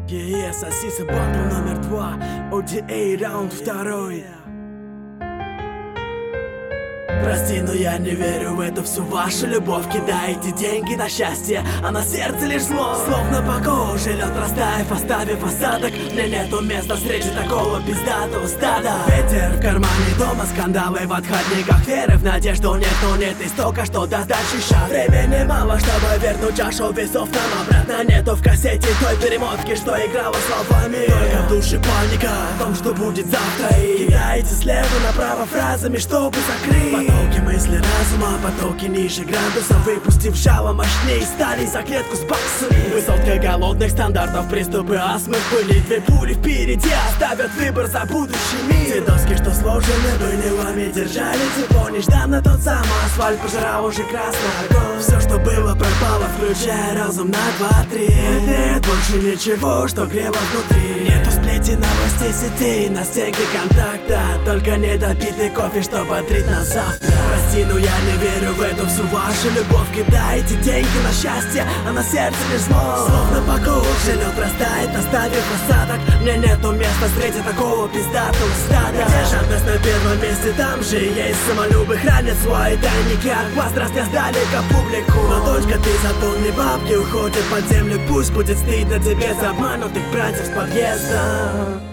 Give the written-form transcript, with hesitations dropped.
Сосиса батл номер 2, ODA раунд 2. Прости, но я не верю в эту всю вашу любовь. Кидаете деньги на счастье, а на сердце лишь зло. Словно по коже лед растаяв, оставив осадок. Мне нету места встречи такого пиздатого стада. Ветер в кармане дома, скандалы в отходниках. Веры в надежду нет, но нет и столько, что даст дальше шаг. Времени мало, чтобы вернуть чашу весов нам обратно. Нету в кассете той перемотки, что играла словами. Только в душе паника о том, что будет завтра. И кидаете слева направо фразами, чтобы закрыть потоки мысли разума, потоки ниже градусов. Выпустив жало мощнее, стали за клетку с баксами. Высотка голодных стандартов, приступы астмы в пыли. Две пули впереди оставят выбор за будущий мир. Те доски, что сложены были вами, держали тепло нежданно. Тот самый асфальт пожирал уже красный огонь. Все, что было, пропало, включая разум на 2-3. Нет больше ничего, что грело внутри. Нету сплетен новостей сетей, на стенке контакта. Только недопитый кофе, что бодрит нас завтра. Прости, но я не верю в эту всю вашу любовь. Кидаете деньги на счастье, а на сердце лишь зло. Словно по коже лед растает, оставив осадок. Мне нету места встретить такого пиздатого стада. Где жадность на первом месте, там же есть самолюбы. Хранят свои тайники от глаз, растят далеко публику. Но точка ты за тонны бабки уходит под землю. Пусть будет стыдно тебе за обманутых братьев с подъезда.